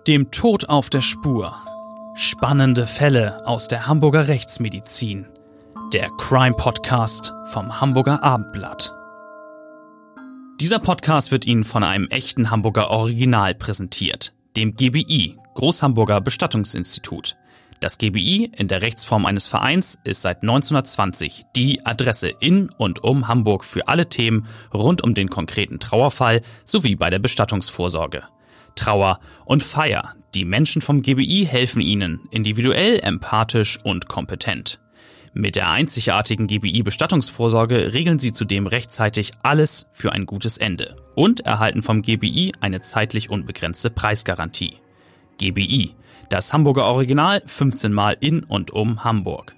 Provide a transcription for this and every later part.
Dem Tod auf der Spur. Spannende Fälle aus der Hamburger Rechtsmedizin. Der Crime-Podcast vom Hamburger Abendblatt. Dieser Podcast wird Ihnen von einem echten Hamburger Original präsentiert, dem GBI, Großhamburger Bestattungsinstitut. Das GBI in der Rechtsform eines Vereins ist seit 1920 die Adresse in und um Hamburg für alle Themen rund um den konkreten Trauerfall sowie bei der Bestattungsvorsorge. Trauer und Feier. Die Menschen vom GBI helfen Ihnen, individuell, empathisch und kompetent. Mit der einzigartigen GBI-Bestattungsvorsorge regeln Sie zudem rechtzeitig alles für ein gutes Ende und erhalten vom GBI eine zeitlich unbegrenzte Preisgarantie. GBI, das Hamburger Original, 15 Mal in und um Hamburg.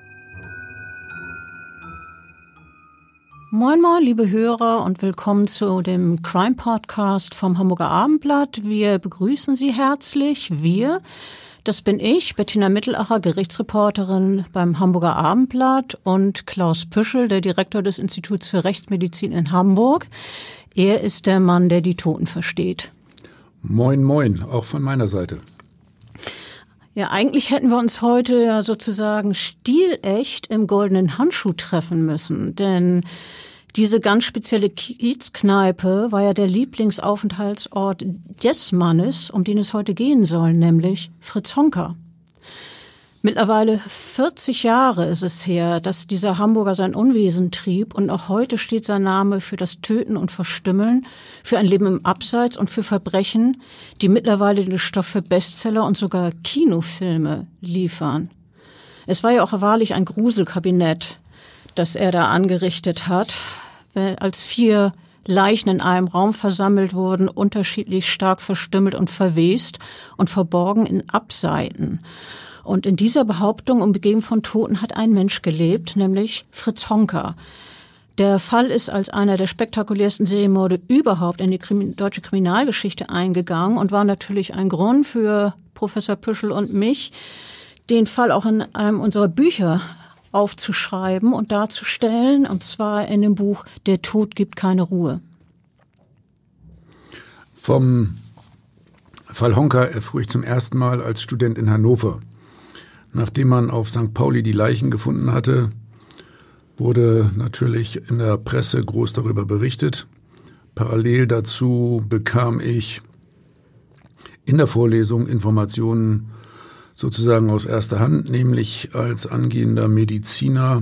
Moin moin, liebe Hörer, und willkommen zu dem Crime-Podcast vom Hamburger Abendblatt. Wir begrüßen Sie herzlich. Das bin ich, Bettina Mittelacher, Gerichtsreporterin beim Hamburger Abendblatt, und Klaus Püschel, der Direktor des Instituts für Rechtsmedizin in Hamburg. Er ist der Mann, der die Toten versteht. Moin moin, auch von meiner Seite. Ja, eigentlich hätten wir uns heute ja sozusagen stilecht im Goldenen Handschuh treffen müssen, denn diese ganz spezielle Kiezkneipe war ja der Lieblingsaufenthaltsort des Mannes, um den es heute gehen soll, nämlich Fritz Honka. Mittlerweile 40 Jahre ist es her, dass dieser Hamburger sein Unwesen trieb, und auch heute steht sein Name für das Töten und Verstümmeln, für ein Leben im Abseits und für Verbrechen, die mittlerweile den Stoff für Bestseller und sogar Kinofilme liefern. Es war ja auch wahrlich ein Gruselkabinett, das er da angerichtet hat, als 4 Leichen in einem Raum versammelt wurden, unterschiedlich stark verstümmelt und verwest und verborgen in Abseiten. Und in dieser Behauptung, umgeben von Toten, hat ein Mensch gelebt, nämlich Fritz Honka. Der Fall ist als einer der spektakulärsten Serienmorde überhaupt in die deutsche Kriminalgeschichte eingegangen und war natürlich ein Grund für Professor Püschel und mich, den Fall auch in einem unserer Bücher aufzuschreiben und darzustellen, und zwar in dem Buch Der Tod gibt keine Ruhe. Vom Fall Honka erfuhr ich zum ersten Mal als Student in Hannover. Nachdem man auf St. Pauli die Leichen gefunden hatte, wurde natürlich in der Presse groß darüber berichtet. Parallel dazu bekam ich in der Vorlesung Informationen sozusagen aus erster Hand, nämlich als angehender Mediziner,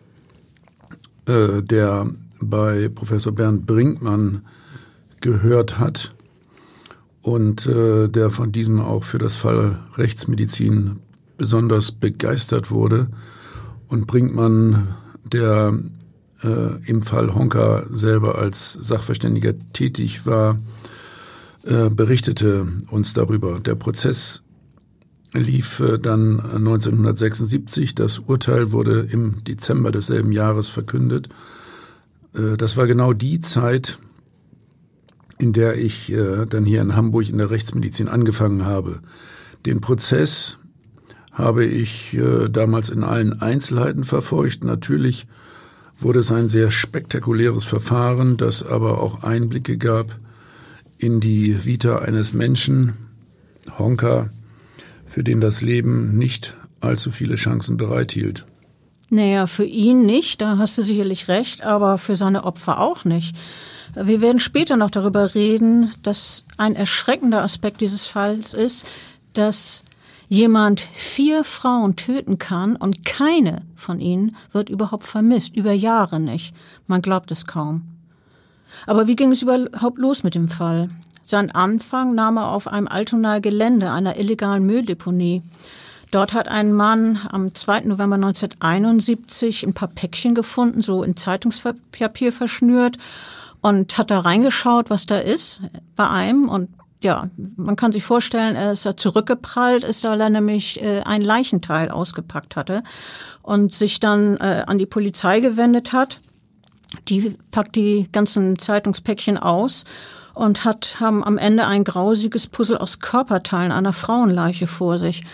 der bei Professor Bernd Brinkmann gehört hat und der von diesem auch für das Fall Rechtsmedizin besonders begeistert wurde, und Brinkmann, der im Fall Honka selber als Sachverständiger tätig war, berichtete uns darüber. Der Prozess lief dann 1976. Das Urteil wurde im Dezember desselben Jahres verkündet. Das war genau die Zeit, in der ich dann hier in Hamburg in der Rechtsmedizin angefangen habe. Den Prozess habe ich damals in allen Einzelheiten verfolgt. Natürlich wurde es ein sehr spektakuläres Verfahren, das aber auch Einblicke gab in die Vita eines Menschen, Honka, für den das Leben nicht allzu viele Chancen bereithielt. Naja, für ihn nicht, da hast du sicherlich recht, aber für seine Opfer auch nicht. Wir werden später noch darüber reden, dass ein erschreckender Aspekt dieses Falls ist, dass jemand 4 Frauen töten kann und keine von ihnen wird überhaupt vermisst, über Jahre nicht. Man glaubt es kaum. Aber wie ging es überhaupt los mit dem Fall? Seinen Anfang nahm er auf einem Altonaer Gelände, einer illegalen Mülldeponie. Dort hat ein Mann am 2. November 1971 ein paar Päckchen gefunden, so in Zeitungspapier verschnürt, und hat da reingeschaut, was da ist bei einem, und ja, man kann sich vorstellen, er ist da zurückgeprallt, weil er nämlich ein Leichenteil ausgepackt hatte und sich dann an die Polizei gewendet hat. Die packt die ganzen Zeitungspäckchen aus und haben am Ende ein grausiges Puzzle aus Körperteilen einer Frauenleiche vor sich.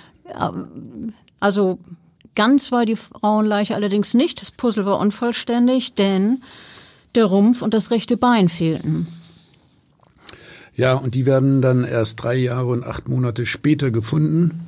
Also ganz war die Frauenleiche allerdings nicht. Das Puzzle war unvollständig, denn der Rumpf und das rechte Bein fehlten. Ja, und die werden dann erst 3 Jahre und 8 Monate später gefunden.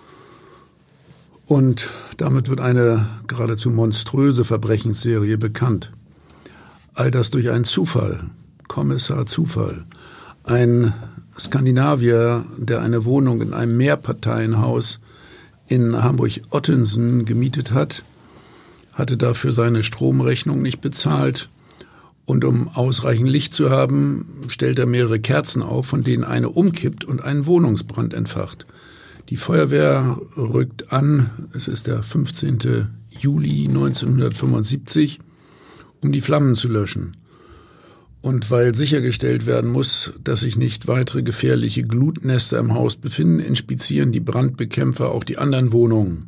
Und damit wird eine geradezu monströse Verbrechensserie bekannt. All das durch einen Zufall, Kommissar Zufall. Ein Skandinavier, der eine Wohnung in einem Mehrparteienhaus in Hamburg-Ottensen gemietet hat, hatte dafür seine Stromrechnung nicht bezahlt. Und um ausreichend Licht zu haben, stellt er mehrere Kerzen auf, von denen eine umkippt und einen Wohnungsbrand entfacht. Die Feuerwehr rückt an, es ist der 15. Juli 1975, um die Flammen zu löschen. Und weil sichergestellt werden muss, dass sich nicht weitere gefährliche Glutnester im Haus befinden, inspizieren die Brandbekämpfer auch die anderen Wohnungen.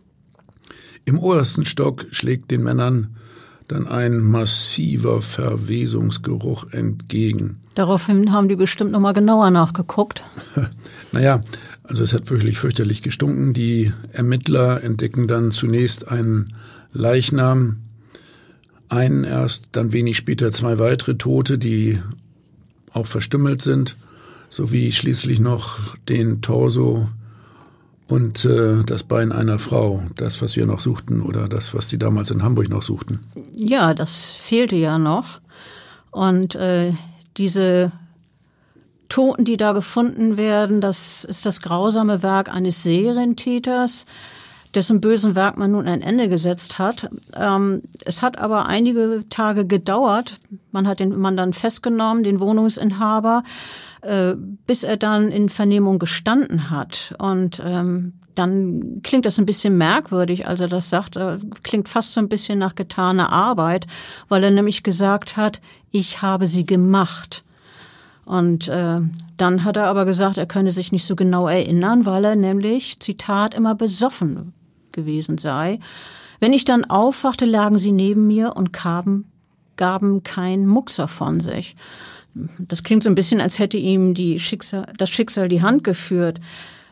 Im obersten Stock schlägt den Männern dann ein massiver Verwesungsgeruch entgegen. Daraufhin haben die bestimmt noch mal genauer nachgeguckt. Naja, also es hat wirklich fürchterlich gestunken. Die Ermittler entdecken dann zunächst einen Leichnam, einen erst, dann wenig später 2 weitere Tote, die auch verstümmelt sind, sowie schließlich noch den Torso und das Bein einer Frau, das, was wir noch suchten oder das, was sie damals in Hamburg noch suchten. Ja, das fehlte ja noch. Und diese Toten, die da gefunden werden, das ist das grausame Werk eines Serientäters, dessen bösen Werk man nun ein Ende gesetzt hat. Es hat aber einige Tage gedauert. Man hat den Mann dann festgenommen, den Wohnungsinhaber, bis er dann in Vernehmung gestanden hat. Und dann klingt das ein bisschen merkwürdig, als er das sagt. Klingt fast so ein bisschen nach getaner Arbeit, weil er nämlich gesagt hat, ich habe sie gemacht. Und dann hat er aber gesagt, er könne sich nicht so genau erinnern, weil er nämlich, Zitat, immer besoffen gewesen sei. Wenn ich dann aufwachte, lagen sie neben mir und gaben kein Muckser von sich. Das klingt so ein bisschen, als hätte ihm das Schicksal die Hand geführt.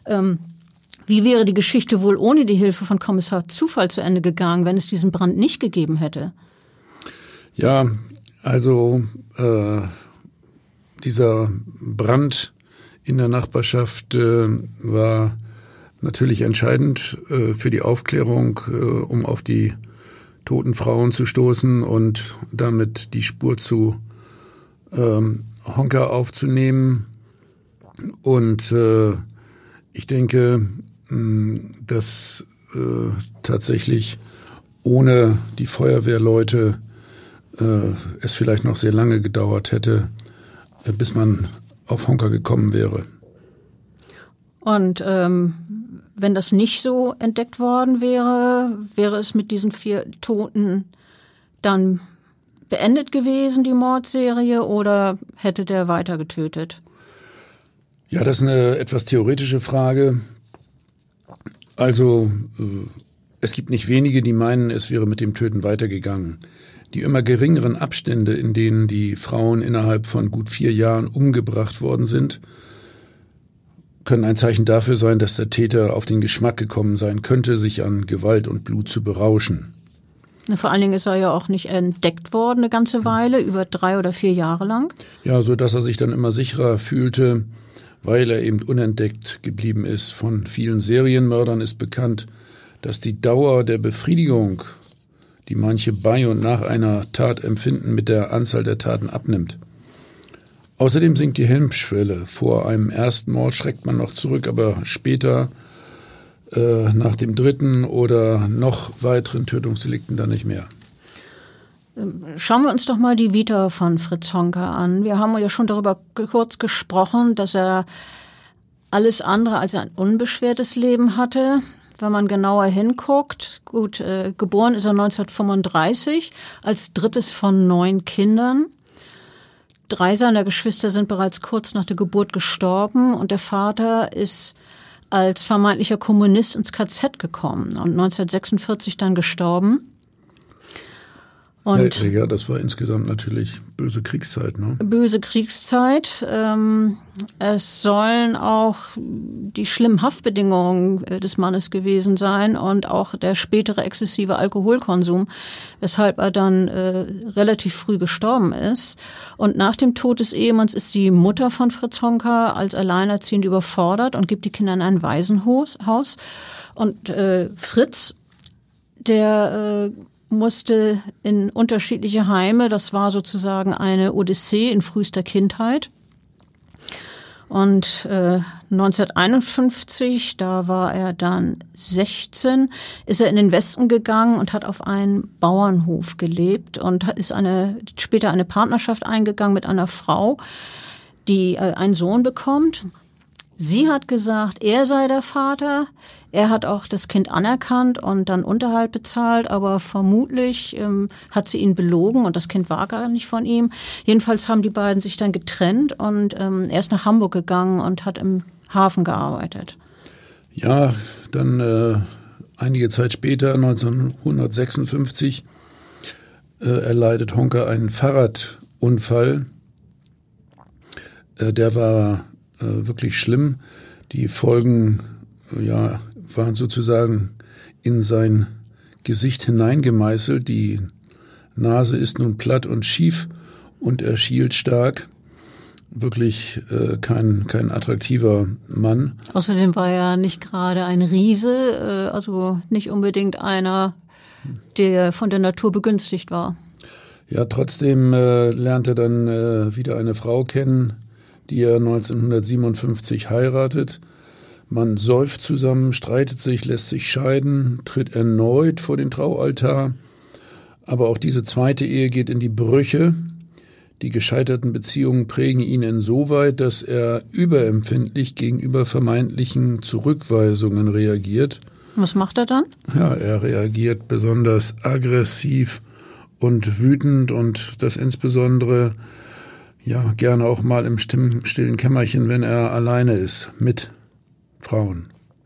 Wie wäre die Geschichte wohl ohne die Hilfe von Kommissar Zufall zu Ende gegangen, wenn es diesen Brand nicht gegeben hätte? Ja, also dieser Brand in der Nachbarschaft war natürlich entscheidend für die Aufklärung, um auf die toten Frauen zu stoßen und damit die Spur zu Honka aufzunehmen. Und ich denke, dass tatsächlich ohne die Feuerwehrleute es vielleicht noch sehr lange gedauert hätte, bis man auf Honka gekommen wäre. Und wenn das nicht so entdeckt worden wäre, wäre es mit diesen 4 Toten dann beendet gewesen, die Mordserie, oder hätte der weiter getötet? Ja, das ist eine etwas theoretische Frage. Also es gibt nicht wenige, die meinen, es wäre mit dem Töten weitergegangen. Die immer geringeren Abstände, in denen die Frauen innerhalb von gut 4 Jahren umgebracht worden sind, können ein Zeichen dafür sein, dass der Täter auf den Geschmack gekommen sein könnte, sich an Gewalt und Blut zu berauschen. Vor allen Dingen ist er ja auch nicht entdeckt worden eine ganze Weile, über 3 oder 4 Jahre lang. Ja, so dass er sich dann immer sicherer fühlte, weil er eben unentdeckt geblieben ist. Von vielen Serienmördern ist bekannt, dass die Dauer der Befriedigung, die manche bei und nach einer Tat empfinden, mit der Anzahl der Taten abnimmt. Außerdem sinkt die Hemmschwelle. Vor einem ersten Mord schreckt man noch zurück, aber später, nach dem 3. oder noch weiteren Tötungsdelikten, dann nicht mehr. Schauen wir uns doch mal die Vita von Fritz Honka an. Wir haben ja schon darüber kurz gesprochen, dass er alles andere als ein unbeschwertes Leben hatte. Wenn man genauer hinguckt, gut, geboren ist er 1935 als 3. von 9 Kindern. 3 seiner Geschwister sind bereits kurz nach der Geburt gestorben und der Vater ist als vermeintlicher Kommunist ins KZ gekommen und 1946 dann gestorben. Und ja, das war insgesamt natürlich böse Kriegszeit, ne? Böse Kriegszeit. Es sollen auch die schlimmen Haftbedingungen des Mannes gewesen sein und auch der spätere exzessive Alkoholkonsum, weshalb er dann relativ früh gestorben ist. Und nach dem Tod des Ehemanns ist die Mutter von Fritz Honka als alleinerziehend überfordert und gibt die Kinder in ein Waisenhaus. Und Fritz, der musste in unterschiedliche Heime. Das war sozusagen eine Odyssee in frühester Kindheit. Und 1951, da war er dann 16, ist er in den Westen gegangen und hat auf einem Bauernhof gelebt und ist später eine Partnerschaft eingegangen mit einer Frau, die einen Sohn bekommt. Sie hat gesagt, er sei der Vater. Er hat auch das Kind anerkannt und dann Unterhalt bezahlt, aber vermutlich hat sie ihn belogen und das Kind war gar nicht von ihm. Jedenfalls haben die beiden sich dann getrennt und er ist nach Hamburg gegangen und hat im Hafen gearbeitet. Ja, dann einige Zeit später, 1956, erleidet Honka einen Fahrradunfall. Der war wirklich schlimm. Die Folgen waren sozusagen in sein Gesicht hineingemeißelt. Die Nase ist nun platt und schief und er schielt stark. Wirklich kein attraktiver Mann. Außerdem war er nicht gerade ein Riese, also nicht unbedingt einer, der von der Natur begünstigt war. Ja, trotzdem lernt er dann wieder eine Frau kennen, die er 1957 heiratet. Man säuft zusammen, streitet sich, lässt sich scheiden, tritt erneut vor den Traualtar. Aber auch diese zweite Ehe geht in die Brüche. Die gescheiterten Beziehungen prägen ihn insoweit, dass er überempfindlich gegenüber vermeintlichen Zurückweisungen reagiert. Was macht er dann? Ja, er reagiert besonders aggressiv und wütend und das insbesondere gerne auch mal im stillen Kämmerchen, wenn er alleine ist mit Frauen.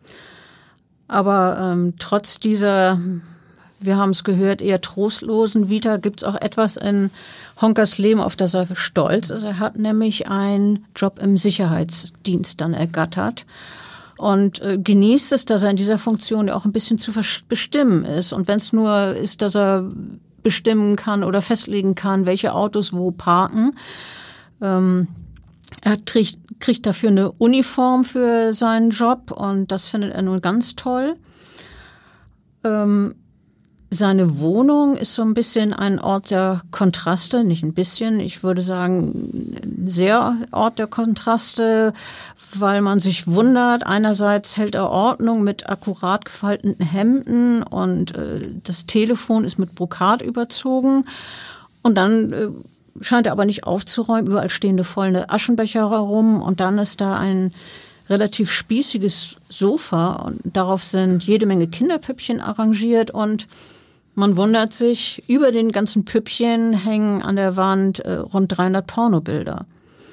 Aber trotz dieser, wir haben es gehört, eher trostlosen Vita gibt es auch etwas in Honkas Leben, auf das er stolz ist. Er hat nämlich einen Job im Sicherheitsdienst dann ergattert und genießt es, dass er in dieser Funktion auch ein bisschen zu bestimmen ist. Und wenn es nur ist, dass er bestimmen kann oder festlegen kann, welche Autos wo parken. Er kriegt dafür eine Uniform für seinen Job und das findet er nun ganz toll. Seine Wohnung ist so ein bisschen ein Ort der Kontraste, nicht ein bisschen, ich würde sagen, ein sehr Ort der Kontraste, weil man sich wundert. Einerseits hält er Ordnung mit akkurat gefalteten Hemden und das Telefon ist mit Brokat überzogen und dann scheint er aber nicht aufzuräumen. Überall stehen volle Aschenbecher herum und dann ist da ein relativ spießiges Sofa und darauf sind jede Menge Kinderpüppchen arrangiert und man wundert sich, über den ganzen Püppchen hängen an der Wand rund 300 Pornobilder.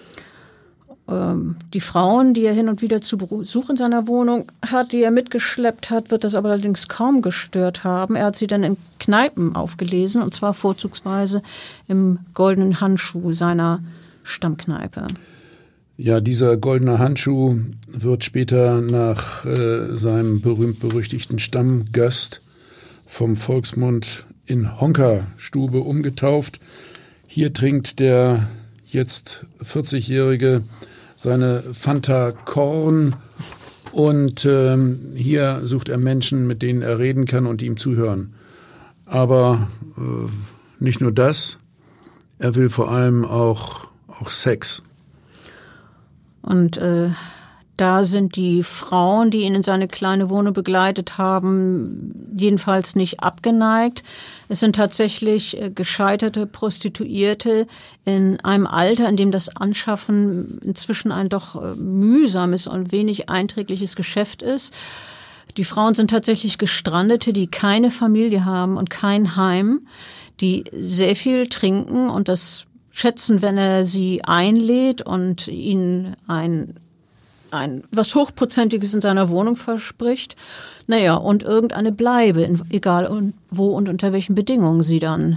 Die Frauen, die er hin und wieder zu Besuch in seiner Wohnung hat, die er mitgeschleppt hat, wird das aber allerdings kaum gestört haben. Er hat sie dann in Kneipen aufgelesen, und zwar vorzugsweise im Goldenen Handschuh seiner Stammkneipe. Ja, dieser Goldene Handschuh wird später nach seinem berühmt-berüchtigten Stammgast vom Volksmund in Honka-Stube umgetauft. Hier trinkt der jetzt 40-Jährige seine Fanta Korn und hier sucht er Menschen, mit denen er reden kann und die ihm zuhören. Aber nicht nur das, er will vor allem auch Sex. Und da sind die Frauen, die ihn in seine kleine Wohnung begleitet haben, jedenfalls nicht abgeneigt. Es sind tatsächlich gescheiterte Prostituierte in einem Alter, in dem das Anschaffen inzwischen ein doch mühsames und wenig einträgliches Geschäft ist. Die Frauen sind tatsächlich Gestrandete, die keine Familie haben und kein Heim, die sehr viel trinken und das schätzen, wenn er sie einlädt und ihnen was Hochprozentiges in seiner Wohnung verspricht. Naja, und irgendeine Bleibe, egal wo und unter welchen Bedingungen sie dann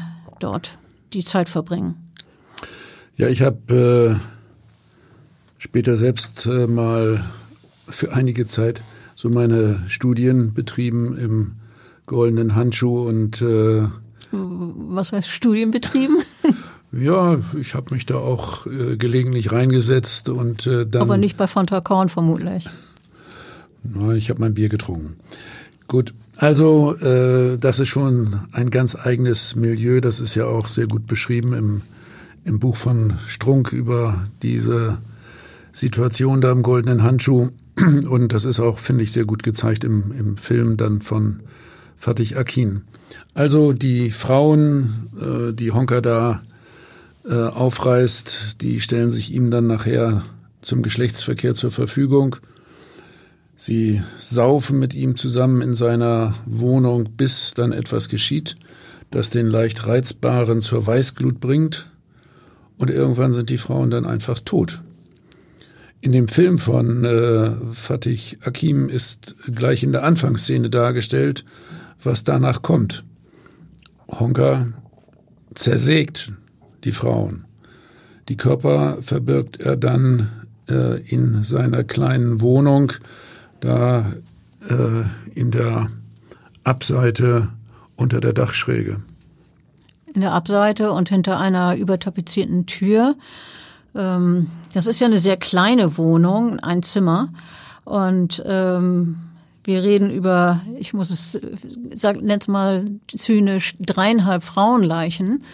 dort die Zeit verbringen? Ja, ich habe später selbst mal für einige Zeit so meine Studien betrieben im Goldenen Handschuh und was heißt Studien betrieben? Ja, ich habe mich da auch gelegentlich reingesetzt und dann. Aber nicht bei Fontakorn vermutlich. Nein, ich habe mein Bier getrunken. Gut, also das ist schon ein ganz eigenes Milieu. Das ist ja auch sehr gut beschrieben im Buch von Strunk über diese Situation da im Goldenen Handschuh. Und das ist auch, finde ich, sehr gut gezeigt im Film dann von Fatih Akin. Also die Frauen, die Honka da aufreißt, die stellen sich ihm dann nachher zum Geschlechtsverkehr zur Verfügung. Sie saufen mit ihm zusammen in seiner Wohnung, bis dann etwas geschieht, das den leicht Reizbaren zur Weißglut bringt. Und irgendwann sind die Frauen dann einfach tot. In dem Film von Fatih Akin ist gleich in der Anfangsszene dargestellt, was danach kommt. Honka zersägt die Frauen. Die Körper verbirgt er dann in seiner kleinen Wohnung, da in der Abseite unter der Dachschräge. In der Abseite und hinter einer übertapezierten Tür. Das ist ja eine sehr kleine Wohnung, ein Zimmer. Und wir reden über, ich muss es sagen, nenn's mal zynisch, 3,5 Frauenleichen.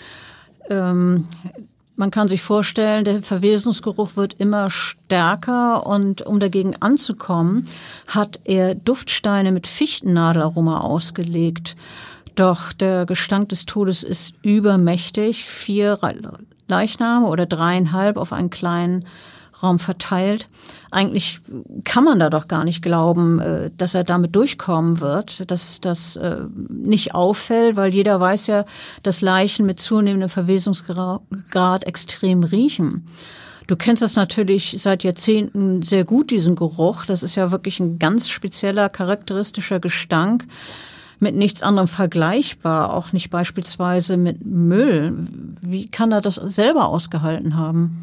Man kann sich vorstellen, der Verwesungsgeruch wird immer stärker und um dagegen anzukommen, hat er Duftsteine mit Fichtennadelaroma ausgelegt. Doch der Gestank des Todes ist übermächtig. 4 Leichname oder 3,5 auf einen kleinen Raum verteilt. Eigentlich kann man da doch gar nicht glauben, dass er damit durchkommen wird, dass das nicht auffällt, weil jeder weiß ja, dass Leichen mit zunehmendem Verwesungsgrad extrem riechen. Du kennst das natürlich seit Jahrzehnten sehr gut, diesen Geruch. Das ist ja wirklich ein ganz spezieller, charakteristischer Gestank, mit nichts anderem vergleichbar, auch nicht beispielsweise mit Müll. Wie kann er das selber ausgehalten haben?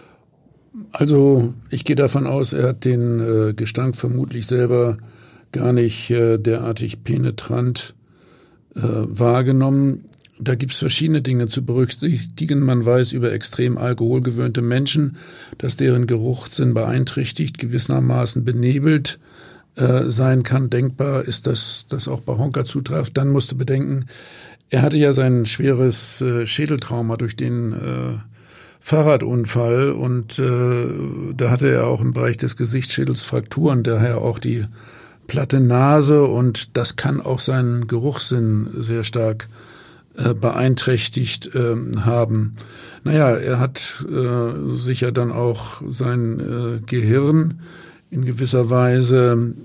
Also ich gehe davon aus, er hat den Gestank vermutlich selber gar nicht derartig penetrant wahrgenommen. Da gibt es verschiedene Dinge zu berücksichtigen. Man weiß über extrem alkoholgewöhnte Menschen, dass deren Geruchssinn beeinträchtigt, gewissermaßen benebelt sein kann. Denkbar ist, dass das auch bei Honka zutrifft. Dann musst du bedenken, er hatte ja sein schweres Schädeltrauma durch den Fahrradunfall und da hatte er auch im Bereich des Gesichtsschädels Frakturen, daher auch die platte Nase und das kann auch seinen Geruchssinn sehr stark beeinträchtigt haben. Naja, er hat sicher dann auch sein Gehirn in gewisser Weise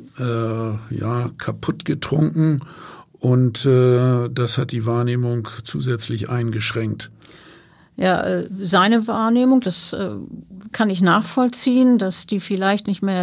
kaputt getrunken und das hat die Wahrnehmung zusätzlich eingeschränkt. Ja, seine Wahrnehmung, das kann ich nachvollziehen, dass er vielleicht nicht mehr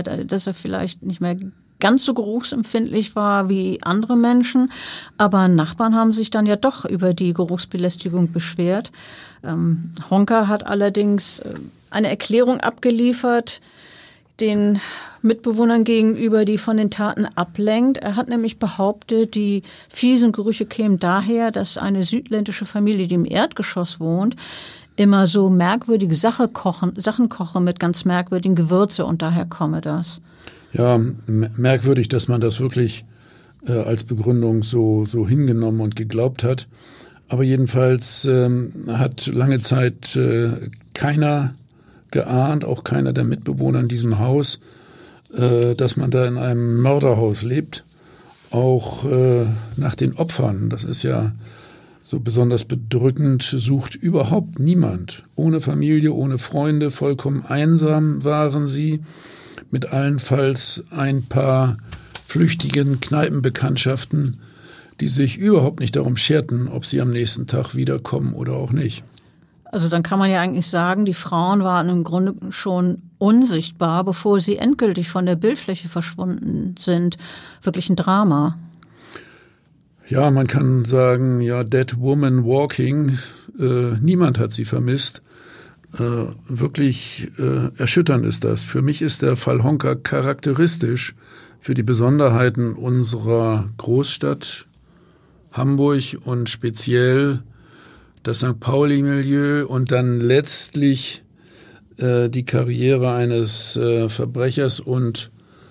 ganz so geruchsempfindlich war wie andere Menschen. Aber Nachbarn haben sich dann ja doch über die Geruchsbelästigung beschwert. Honka hat allerdings eine Erklärung abgeliefert, den Mitbewohnern gegenüber, die von den Taten ablenkt. Er hat nämlich behauptet, die fiesen Gerüche kämen daher, dass eine südländische Familie, die im Erdgeschoss wohnt, immer so merkwürdige Sachen kochen mit ganz merkwürdigen Gewürze und daher komme das. Ja, merkwürdig, dass man das wirklich als Begründung so hingenommen und geglaubt hat. Aber jedenfalls hat lange Zeit keiner geahnt, auch keiner der Mitbewohner in diesem Haus, dass man da in einem Mörderhaus lebt. Auch nach den Opfern, das ist ja so besonders bedrückend, sucht überhaupt niemand. Ohne Familie, ohne Freunde, vollkommen einsam waren sie, mit allenfalls ein paar flüchtigen Kneipenbekanntschaften, die sich überhaupt nicht darum scherten, ob sie am nächsten Tag wiederkommen oder auch nicht. Also dann kann man ja eigentlich sagen, die Frauen waren im Grunde schon unsichtbar, bevor sie endgültig von der Bildfläche verschwunden sind. Wirklich ein Drama. Ja, man kann sagen, ja, Dead Woman Walking, niemand hat sie vermisst. Wirklich erschütternd ist das. Für mich ist der Fall Honka charakteristisch für die Besonderheiten unserer Großstadt Hamburg und speziell das St. Pauli-Milieu und dann letztlich die Karriere eines Verbrechers und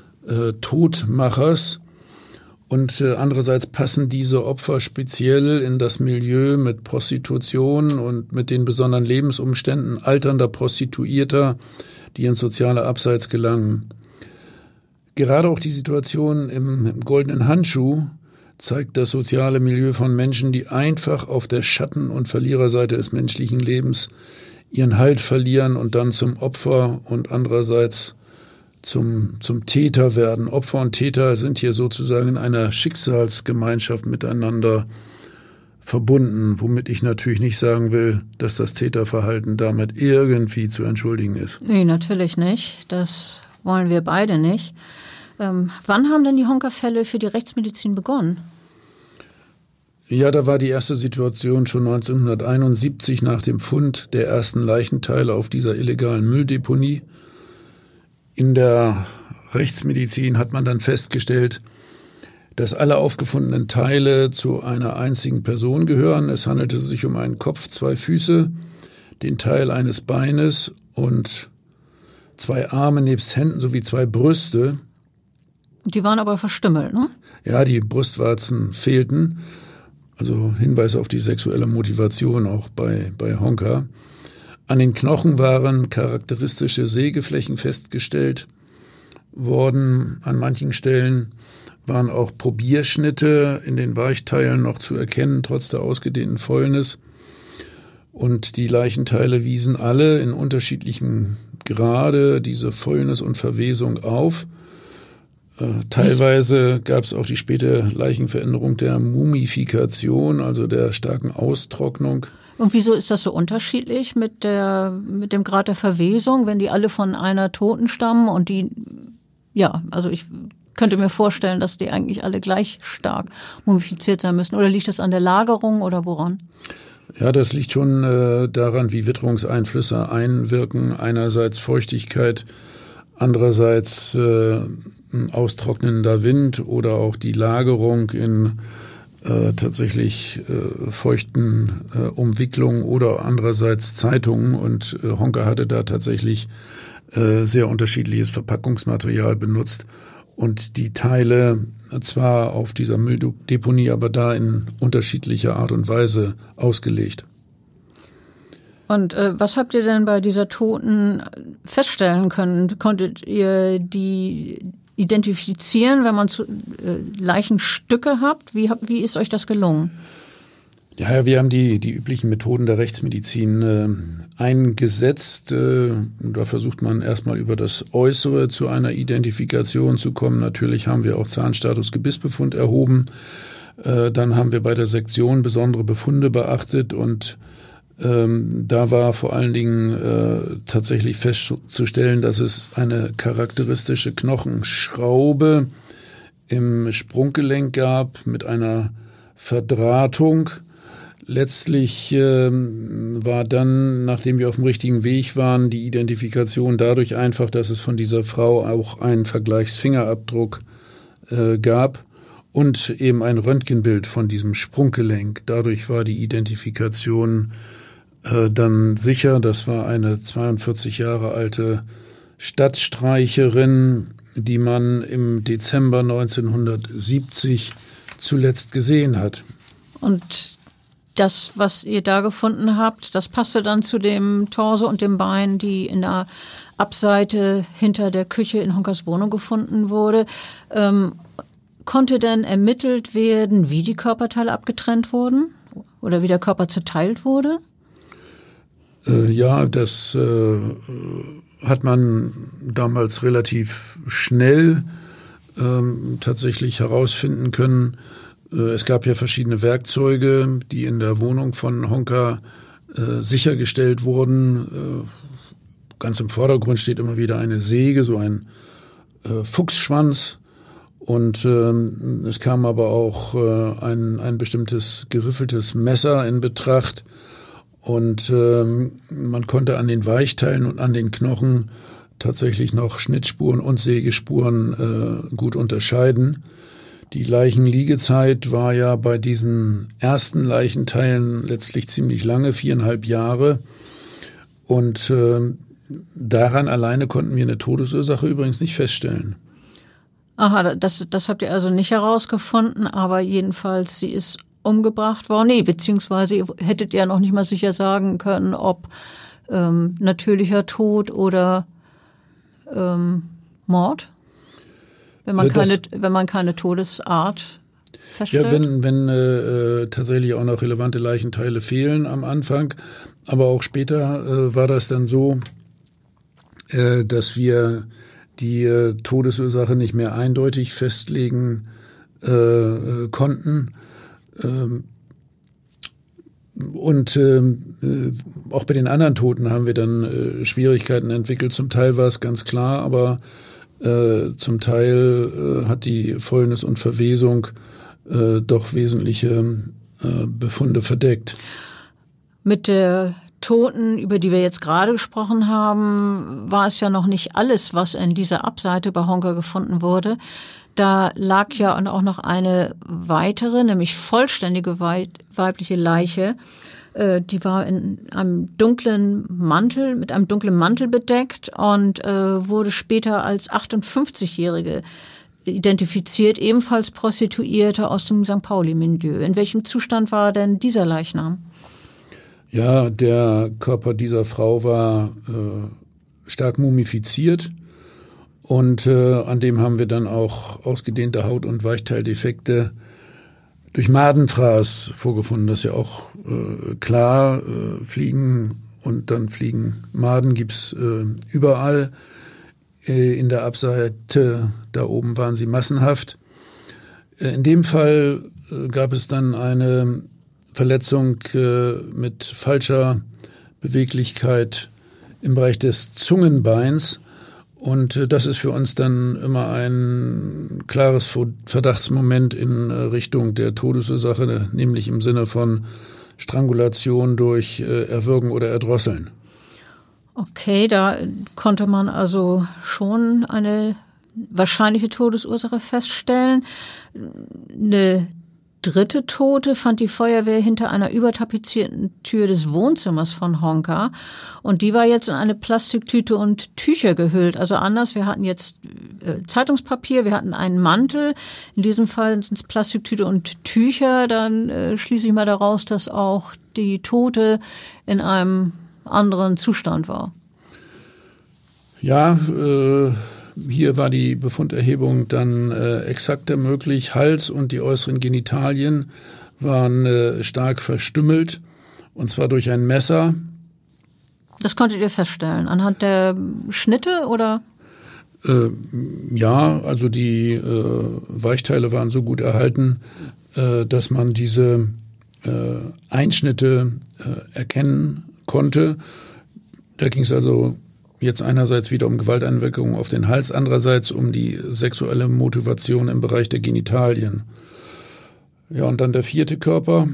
Todmachers. Und andererseits passen diese Opfer speziell in das Milieu mit Prostitution und mit den besonderen Lebensumständen alternder Prostituierter, die ins soziale Abseits gelangen. Gerade auch die Situation im Goldenen Handschuh zeigt das soziale Milieu von Menschen, die einfach auf der Schatten- und Verliererseite des menschlichen Lebens ihren Halt verlieren und dann zum Opfer und andererseits zum Täter werden. Opfer und Täter sind hier sozusagen in einer Schicksalsgemeinschaft miteinander verbunden, womit ich natürlich nicht sagen will, dass das Täterverhalten damit irgendwie zu entschuldigen ist. Nee, natürlich nicht. Das wollen wir beide nicht. Wann haben denn die Honka-Fälle für die Rechtsmedizin begonnen? Ja, da war die erste Situation schon 1971 nach dem Fund der ersten Leichenteile auf dieser illegalen Mülldeponie. In der Rechtsmedizin hat man dann festgestellt, dass alle aufgefundenen Teile zu einer einzigen Person gehören. Es handelte sich um einen Kopf, 2 Füße, den Teil eines Beines und 2 Arme nebst Händen sowie 2 Brüste. Die waren aber verstümmelt, ne? Ja, die Brustwarzen fehlten. Also Hinweis auf die sexuelle Motivation auch bei Honka. An den Knochen waren charakteristische Sägeflächen festgestellt worden. An manchen Stellen waren auch Probierschnitte in den Weichteilen noch zu erkennen, trotz der ausgedehnten Fäulnis. Und die Leichenteile wiesen alle in unterschiedlichem Grade diese Fäulnis und Verwesung auf. Teilweise gab es auch die späte Leichenveränderung der Mumifikation, also der starken Austrocknung. Und wieso ist das so unterschiedlich mit dem Grad der Verwesung, wenn die alle von einer Toten stammen und die, ja, also ich könnte mir vorstellen, dass die eigentlich alle gleich stark mumifiziert sein müssen. Oder liegt das an der Lagerung oder woran? Ja, das liegt schon daran, wie Witterungseinflüsse einwirken. Einerseits Feuchtigkeit, andererseits ein austrocknender Wind oder auch die Lagerung in tatsächlich feuchten Umwicklungen oder andererseits Zeitungen. Und Honka hatte da tatsächlich sehr unterschiedliches Verpackungsmaterial benutzt und die Teile zwar auf dieser Mülldeponie, aber da in unterschiedlicher Art und Weise ausgelegt. Und was habt ihr denn bei dieser Toten feststellen können? Konntet ihr die identifizieren, wenn man Leichenstücke habt? Wie ist euch das gelungen? Ja, wir haben die üblichen Methoden der Rechtsmedizin eingesetzt. Da versucht man erstmal über das Äußere zu einer Identifikation zu kommen. Natürlich haben wir auch Zahnstatus, Gebissbefund erhoben. Dann haben wir bei der Sektion besondere Befunde beachtet und da war vor allen Dingen tatsächlich festzustellen, dass es eine charakteristische Knochenschraube im Sprunggelenk gab mit einer Verdrahtung. Letztlich war dann, nachdem wir auf dem richtigen Weg waren, die Identifikation dadurch einfach, dass es von dieser Frau auch einen Vergleichsfingerabdruck gab und eben ein Röntgenbild von diesem Sprunggelenk. Dadurch war die Identifikation dann sicher. Das war eine 42 Jahre alte Stadtstreicherin, die man im Dezember 1970 zuletzt gesehen hat. Und das, was ihr da gefunden habt, das passte dann zu dem Torso und dem Bein, die in der Abseite hinter der Küche in Honkas Wohnung gefunden wurde. Konnte denn ermittelt werden, wie die Körperteile abgetrennt wurden oder wie der Körper zerteilt wurde? Ja, das hat man damals relativ schnell tatsächlich herausfinden können. Es gab ja verschiedene Werkzeuge, die in der Wohnung von Honka sichergestellt wurden. Ganz im Vordergrund steht immer wieder eine Säge, so ein Fuchsschwanz. Und es kam aber auch ein bestimmtes geriffeltes Messer in Betracht. Und man konnte an den Weichteilen und an den Knochen tatsächlich noch Schnittspuren und Sägespuren gut unterscheiden. Die Leichenliegezeit war ja bei diesen ersten Leichenteilen letztlich ziemlich lange, 4,5 Jahre. Und daran alleine konnten wir eine Todesursache übrigens nicht feststellen. Aha, das habt ihr also nicht herausgefunden, aber jedenfalls, sie ist umgebracht worden. Nee, beziehungsweise ihr hättet ja noch nicht mal sicher sagen können, ob natürlicher Tod oder Mord, wenn man keine Todesart feststellt. Ja, wenn tatsächlich auch noch relevante Leichenteile fehlen am Anfang, aber auch später war das dann so, dass wir die Todesursache nicht mehr eindeutig festlegen konnten. Und auch bei den anderen Toten haben wir dann Schwierigkeiten entwickelt. Zum Teil war es ganz klar, aber zum Teil hat die Fäulnis und Verwesung doch wesentliche Befunde verdeckt. Mit der Toten, über die wir jetzt gerade gesprochen haben, war es ja noch nicht alles, was in dieser Abseite bei Honka gefunden wurde. Da lag ja auch noch eine weitere, nämlich vollständige weibliche Leiche. Die war in einem dunklen Mantel, mit einem dunklen Mantel bedeckt und wurde später als 58-Jährige identifiziert, ebenfalls Prostituierte aus dem St. Pauli-Milieu. In welchem Zustand war denn dieser Leichnam? Ja, der Körper dieser Frau war stark mumifiziert und an dem haben wir dann auch ausgedehnte Haut- und Weichteildefekte durch Madenfraß vorgefunden. Das ist ja auch klar, Fliegen und dann fliegen Maden gibt's überall. In der Abseite da oben waren sie massenhaft. In dem Fall gab es dann eine Verletzung mit falscher Beweglichkeit im Bereich des Zungenbeins. Und das ist für uns dann immer ein klares Verdachtsmoment in Richtung der Todesursache, nämlich im Sinne von Strangulation durch Erwürgen oder Erdrosseln. Okay, da konnte man also schon eine wahrscheinliche Todesursache feststellen. Eine dritte Tote fand die Feuerwehr hinter einer übertapezierten Tür des Wohnzimmers von Honka. Und die war jetzt in eine Plastiktüte und Tücher gehüllt. Also anders, wir hatten jetzt Zeitungspapier, wir hatten einen Mantel. In diesem Fall sind es Plastiktüte und Tücher. Dann schließe ich mal daraus, dass auch die Tote in einem anderen Zustand war. Ja, hier war die Befunderhebung dann exakter möglich. Hals und die äußeren Genitalien waren stark verstümmelt, und zwar durch ein Messer. Das konntet ihr feststellen, anhand der Schnitte oder? Ja, also die Weichteile waren so gut erhalten, dass man diese Einschnitte erkennen konnte. Da ging es also jetzt einerseits wieder um Gewalteinwirkung auf den Hals, andererseits um die sexuelle Motivation im Bereich der Genitalien. Ja, und dann der vierte Körper,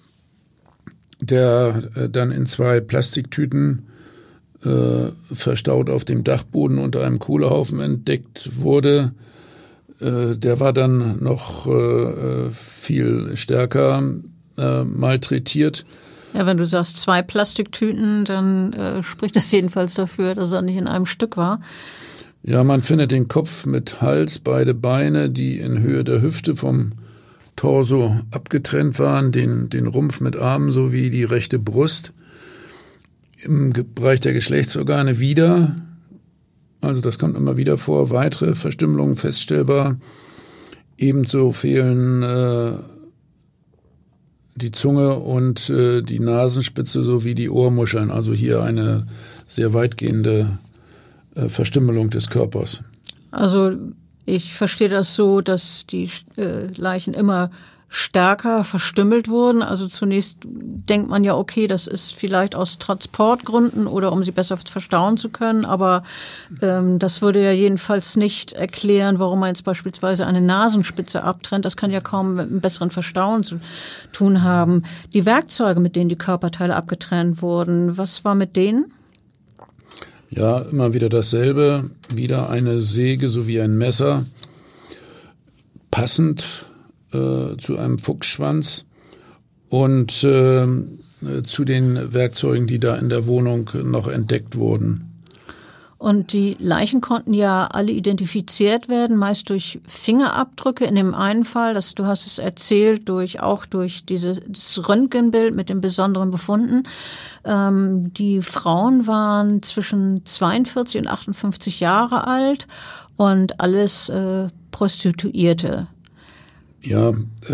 der dann in 2 Plastiktüten verstaut auf dem Dachboden unter einem Kohlehaufen entdeckt wurde. Der war dann noch viel stärker malträtiert. Ja, wenn du sagst 2 Plastiktüten, dann spricht das jedenfalls dafür, dass er nicht in einem Stück war. Ja, man findet den Kopf mit Hals, beide Beine, die in Höhe der Hüfte vom Torso abgetrennt waren, den Rumpf mit Armen sowie die rechte Brust. Im Bereich der Geschlechtsorgane wieder, also das kommt immer wieder vor, weitere Verstümmelungen feststellbar. Ebenso fehlen die Zunge und die Nasenspitze sowie die Ohrmuscheln, also hier eine sehr weitgehende Verstümmelung des Körpers. Also ich verstehe das so, dass die Leichen immer stärker verstümmelt wurden. Also zunächst denkt man ja, okay, das ist vielleicht aus Transportgründen oder um sie besser verstauen zu können, aber das würde ja jedenfalls nicht erklären, warum man jetzt beispielsweise eine Nasenspitze abtrennt. Das kann ja kaum mit einem besseren Verstauen zu tun haben. Die Werkzeuge, mit denen die Körperteile abgetrennt wurden, was war mit denen? Ja, immer wieder dasselbe, wieder eine Säge sowie ein Messer, passend zu einem Fuchsschwanz und zu den Werkzeugen, die da in der Wohnung noch entdeckt wurden. Und die Leichen konnten ja alle identifiziert werden, meist durch Fingerabdrücke. In dem einen Fall, du hast es erzählt, auch durch das Röntgenbild mit den besonderen Befunden. Die Frauen waren zwischen 42 und 58 Jahre alt und alles Prostituierte. Ja,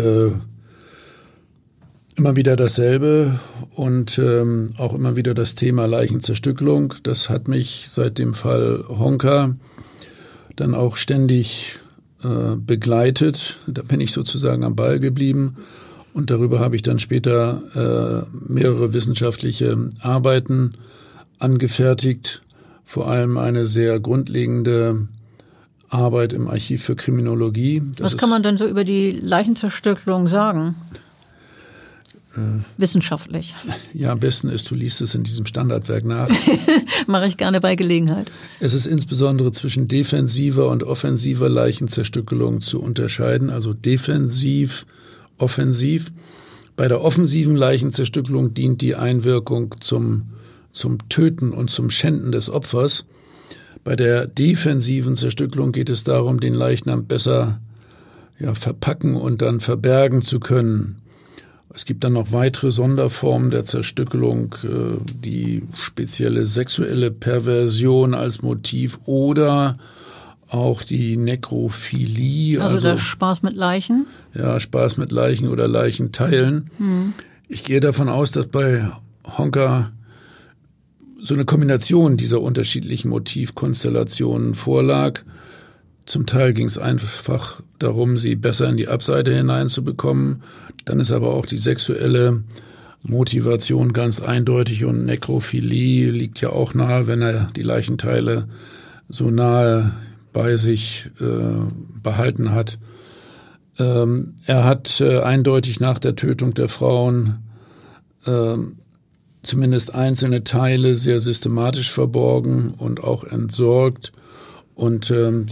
immer wieder dasselbe und auch immer wieder das Thema Leichenzerstückelung. Das hat mich seit dem Fall Honka dann auch ständig begleitet. Da bin ich sozusagen am Ball geblieben und darüber habe ich dann später mehrere wissenschaftliche Arbeiten angefertigt, vor allem eine sehr grundlegende Arbeit im Archiv für Kriminologie. Was kann man denn so über die Leichenzerstückelung sagen? Wissenschaftlich. Ja, am besten ist, du liest es in diesem Standardwerk nach. Mache ich gerne bei Gelegenheit. Es ist insbesondere zwischen defensiver und offensiver Leichenzerstückelung zu unterscheiden, also defensiv, offensiv. Bei der offensiven Leichenzerstückelung dient die Einwirkung zum Töten und zum Schänden des Opfers. Bei der defensiven Zerstückelung geht es darum, den Leichnam besser verpacken und dann verbergen zu können. Es gibt dann noch weitere Sonderformen der Zerstückelung, die spezielle sexuelle Perversion als Motiv oder auch die Nekrophilie. Also der Spaß mit Leichen? Ja, Spaß mit Leichen oder Leichenteilen. Ich gehe davon aus, dass bei Honka so eine Kombination dieser unterschiedlichen Motivkonstellationen vorlag. Zum Teil ging es einfach darum, sie besser in die Abseite hineinzubekommen. Dann ist aber auch die sexuelle Motivation ganz eindeutig und Nekrophilie liegt ja auch nahe, wenn er die Leichenteile so nahe bei sich behalten hat. Er hat eindeutig nach der Tötung der Frauen zumindest einzelne Teile sehr systematisch verborgen und auch entsorgt. Und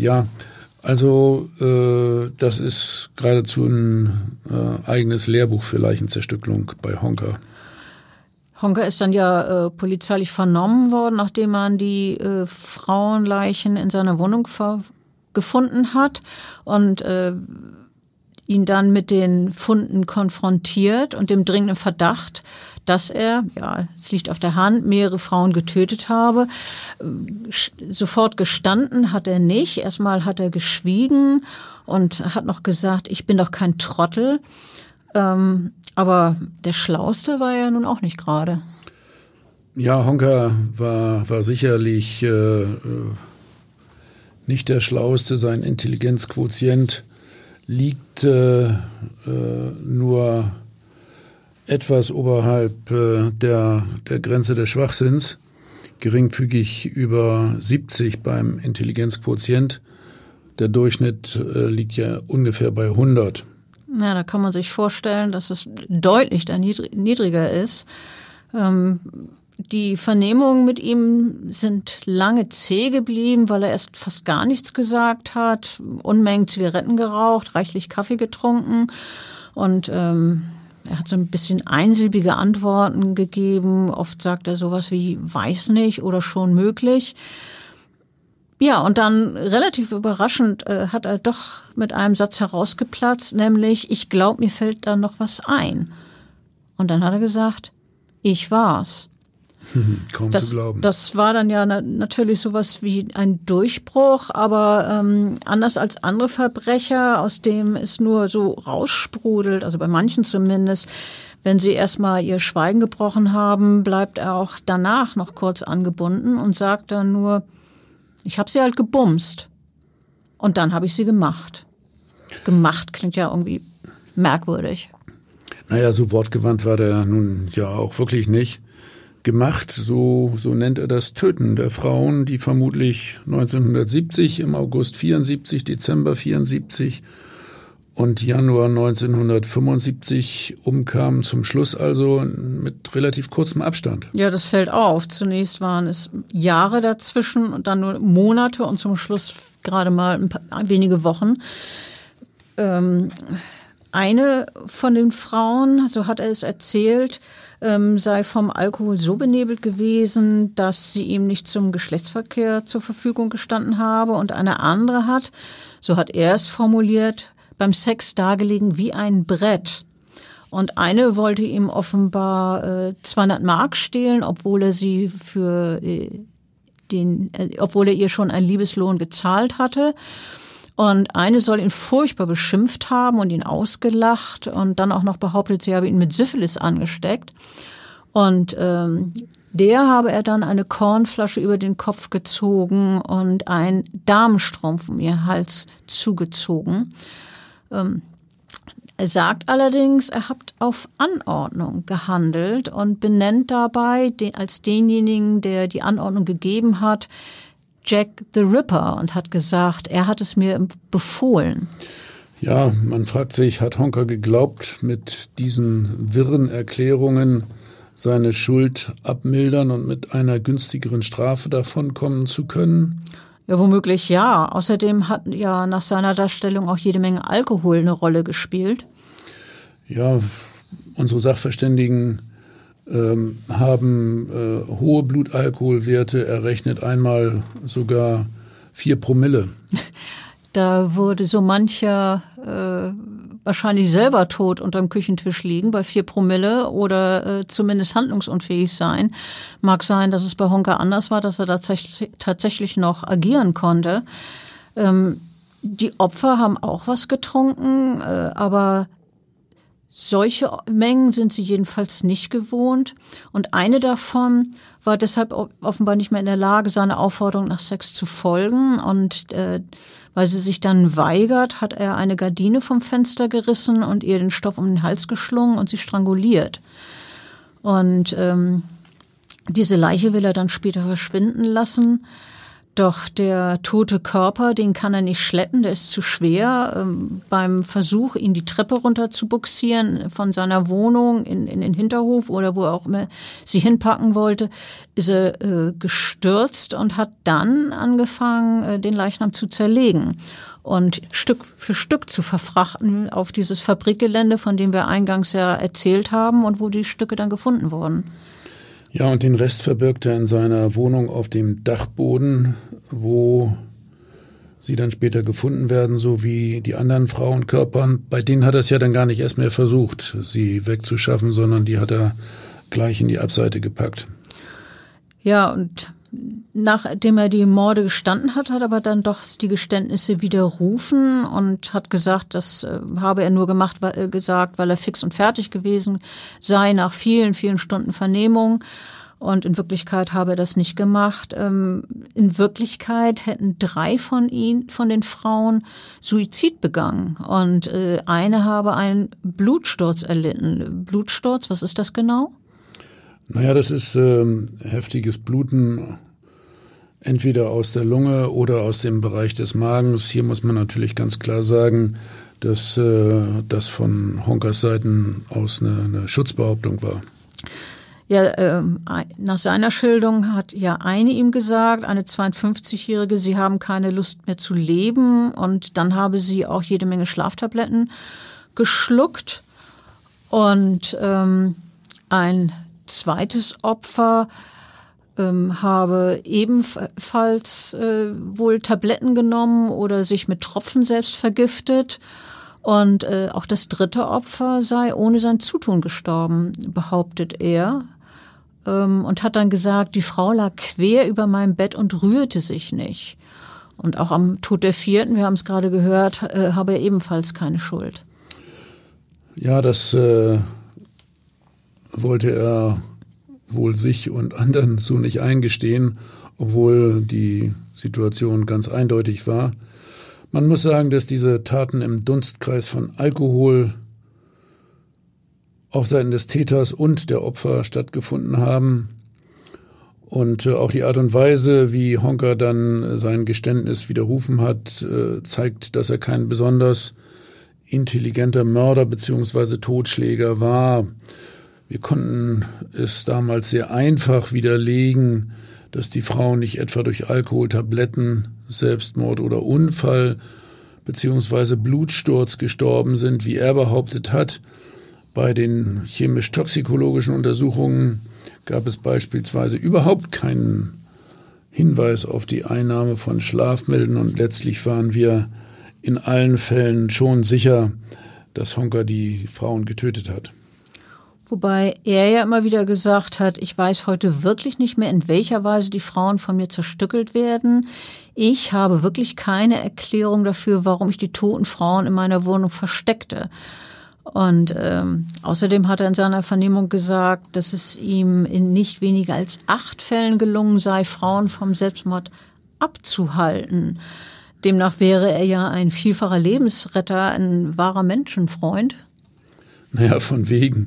das ist geradezu ein eigenes Lehrbuch für Leichenzerstückelung bei Honka. Honka ist dann ja polizeilich vernommen worden, nachdem man die Frauenleichen in seiner Wohnung gefunden hat und ihn dann mit den Funden konfrontiert und dem dringenden Verdacht, dass er, es liegt auf der Hand, mehrere Frauen getötet habe. Sofort gestanden hat er nicht. Erstmal hat er geschwiegen und hat noch gesagt, ich bin doch kein Trottel. Aber der Schlauste war er nun auch nicht gerade. Ja, Honka war sicherlich nicht der Schlauste. Sein Intelligenzquotient liegt nur etwas oberhalb der Grenze des Schwachsinns, geringfügig über 70 beim Intelligenzquotient. Der Durchschnitt liegt ja ungefähr bei 100. Ja, da kann man sich vorstellen, dass es deutlich niedriger ist. Die Vernehmungen mit ihm sind lange zäh geblieben, weil er erst fast gar nichts gesagt hat, Unmengen Zigaretten geraucht, reichlich Kaffee getrunken und er hat so ein bisschen einsilbige Antworten gegeben. Oft sagt er sowas wie weiß nicht oder schon möglich. Ja, und dann relativ überraschend hat er doch mit einem Satz herausgeplatzt, nämlich ich glaube, mir fällt da noch was ein. Und dann hat er gesagt, ich war's. Kaum zu glauben. Das war dann ja natürlich sowas wie ein Durchbruch, aber anders als andere Verbrecher, aus dem es nur so raussprudelt, also bei manchen zumindest, wenn sie erstmal ihr Schweigen gebrochen haben, bleibt er auch danach noch kurz angebunden und sagt dann nur, ich habe sie halt gebumst und dann habe ich sie gemacht. Gemacht klingt ja irgendwie merkwürdig. Naja, so wortgewandt war der nun ja auch wirklich nicht. Gemacht, so nennt er das Töten der Frauen, die vermutlich 1970, im August 74, Dezember 74 und Januar 1975 umkamen, zum Schluss also mit relativ kurzem Abstand. Ja, das fällt auf. Zunächst waren es Jahre dazwischen und dann nur Monate und zum Schluss gerade mal wenige Wochen. Eine von den Frauen, so hat er es erzählt, sei vom Alkohol so benebelt gewesen, dass sie ihm nicht zum Geschlechtsverkehr zur Verfügung gestanden habe. Und eine andere hat, so hat er es formuliert, beim Sex dagelegen wie ein Brett. Und eine wollte ihm offenbar 200 Mark stehlen, obwohl er ihr schon einen Liebeslohn gezahlt hatte. Und eine soll ihn furchtbar beschimpft haben und ihn ausgelacht und dann auch noch behauptet, sie habe ihn mit Syphilis angesteckt. Und der habe er dann eine Kornflasche über den Kopf gezogen und einen Damenstrumpf um ihr Hals zugezogen. Er sagt allerdings, er hat auf Anordnung gehandelt und benennt dabei als denjenigen, der die Anordnung gegeben hat, Jack the Ripper, und hat gesagt, er hat es mir befohlen. Ja, man fragt sich, hat Honka geglaubt, mit diesen wirren Erklärungen seine Schuld abmildern und mit einer günstigeren Strafe davonkommen zu können? Ja, womöglich ja. Außerdem hat ja nach seiner Darstellung auch jede Menge Alkohol eine Rolle gespielt. Ja, unsere Sachverständigen haben hohe Blutalkoholwerte errechnet, einmal sogar 4 Promille. Da würde so mancher wahrscheinlich selber tot unterm Küchentisch liegen bei 4 Promille oder zumindest handlungsunfähig sein. Mag sein, dass es bei Honka anders war, dass er tatsächlich noch agieren konnte. Die Opfer haben auch was getrunken, aber solche Mengen sind sie jedenfalls nicht gewohnt. Und eine davon war deshalb offenbar nicht mehr in der Lage, seiner Aufforderung nach Sex zu folgen. Und weil sie sich dann weigert, hat er eine Gardine vom Fenster gerissen und ihr den Stoff um den Hals geschlungen und sie stranguliert. Und diese Leiche will er dann später verschwinden lassen. Doch der tote Körper, den kann er nicht schleppen, der ist zu schwer. Beim Versuch, ihn die Treppe runter zu bugsieren von seiner Wohnung in den Hinterhof oder wo er auch immer sie hinpacken wollte, ist er gestürzt und hat dann angefangen, den Leichnam zu zerlegen und Stück für Stück zu verfrachten auf dieses Fabrikgelände, von dem wir eingangs ja erzählt haben und wo die Stücke dann gefunden wurden. Ja, und den Rest verbirgt er in seiner Wohnung auf dem Dachboden, wo sie dann später gefunden werden, so wie die anderen Frauenkörper. Bei denen hat er es ja dann gar nicht erst mehr versucht, sie wegzuschaffen, sondern die hat er gleich in die Abseite gepackt. Ja, und nachdem er die Morde gestanden hat, hat er aber dann doch die Geständnisse widerrufen und hat gesagt, das habe er nur gesagt, weil er fix und fertig gewesen sei nach vielen, vielen Stunden Vernehmung. Und in Wirklichkeit habe er das nicht gemacht. In Wirklichkeit hätten 3 von den Frauen Suizid begangen. Und eine habe einen Blutsturz erlitten. Blutsturz, was ist das genau? Naja, das ist heftiges Bluten, entweder aus der Lunge oder aus dem Bereich des Magens. Hier muss man natürlich ganz klar sagen, dass das von Honkas Seiten aus eine Schutzbehauptung war. Ja, nach seiner Schilderung hat ja eine ihm gesagt, eine 52-Jährige, sie haben keine Lust mehr zu leben, und dann habe sie auch jede Menge Schlaftabletten geschluckt. Und ein zweites Opfer habe ebenfalls wohl Tabletten genommen oder sich mit Tropfen selbst vergiftet. Und auch das dritte Opfer sei ohne sein Zutun gestorben, behauptet er. Und hat dann gesagt, die Frau lag quer über meinem Bett und rührte sich nicht. Und auch am Tod der vierten, wir haben es gerade gehört, habe er ebenfalls keine Schuld. Ja, das wollte er wohl sich und anderen so nicht eingestehen, obwohl die Situation ganz eindeutig war. Man muss sagen, dass diese Taten im Dunstkreis von Alkohol auf Seiten des Täters und der Opfer stattgefunden haben. Und auch die Art und Weise, wie Honka dann sein Geständnis widerrufen hat, zeigt, dass er kein besonders intelligenter Mörder bzw. Totschläger war. Wir konnten es damals sehr einfach widerlegen, dass die Frauen nicht etwa durch Alkohol, Tabletten, Selbstmord oder Unfall bzw. Blutsturz gestorben sind, wie er behauptet hat. Bei den chemisch-toxikologischen Untersuchungen gab es beispielsweise überhaupt keinen Hinweis auf die Einnahme von Schlafmitteln und letztlich waren wir in allen Fällen schon sicher, dass Honka die Frauen getötet hat. Wobei er ja immer wieder gesagt hat, ich weiß heute wirklich nicht mehr, in welcher Weise die Frauen von mir zerstückelt werden. Ich habe wirklich keine Erklärung dafür, warum ich die toten Frauen in meiner Wohnung versteckte. Und außerdem hat er in seiner Vernehmung gesagt, dass es ihm in nicht weniger als 8 Fällen gelungen sei, Frauen vom Selbstmord abzuhalten. Demnach wäre er ja ein vielfacher Lebensretter, ein wahrer Menschenfreund. Naja, von wegen.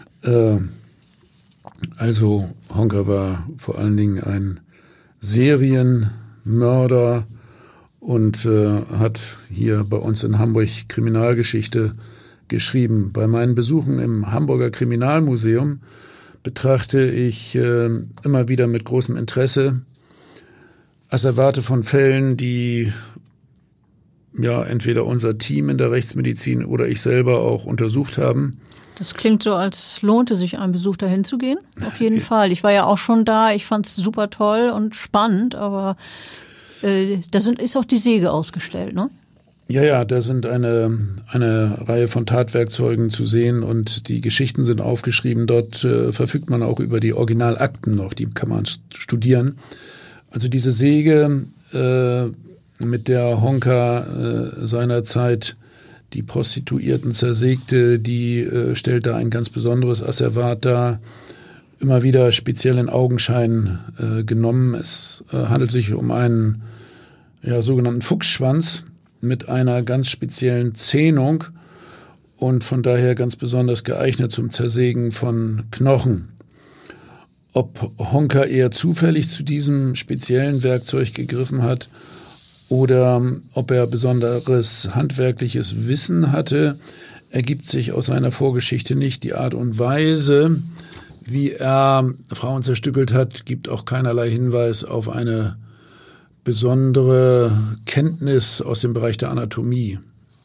Also Honka war vor allen Dingen ein Serienmörder und hat hier bei uns in Hamburg Kriminalgeschichte geschrieben. Bei meinen Besuchen im Hamburger Kriminalmuseum betrachte ich immer wieder mit großem Interesse Asservate von Fällen, die ja entweder unser Team in der Rechtsmedizin oder ich selber auch untersucht haben. Das klingt so, als lohnte sich ein Besuch dahin zu gehen. Auf jeden Fall. Ich war ja auch schon da. Ich fand es super toll und spannend, aber da ist auch die Säge ausgestellt, ne? Ja, da sind eine Reihe von Tatwerkzeugen zu sehen und die Geschichten sind aufgeschrieben. Dort verfügt man auch über die Originalakten noch, die kann man studieren. Also diese Säge, mit der Honka seinerzeit die Prostituierten zersägte, die stellt da ein ganz besonderes Asservat dar, immer wieder speziell in Augenschein genommen. Es handelt sich um einen sogenannten Fuchsschwanz mit einer ganz speziellen Zähnung und von daher ganz besonders geeignet zum Zersägen von Knochen. Ob Honka eher zufällig zu diesem speziellen Werkzeug gegriffen hat oder ob er besonderes handwerkliches Wissen hatte, ergibt sich aus seiner Vorgeschichte nicht. Die Art und Weise, wie er Frauen zerstückelt hat, gibt auch keinerlei Hinweis auf eine besondere Kenntnis aus dem Bereich der Anatomie.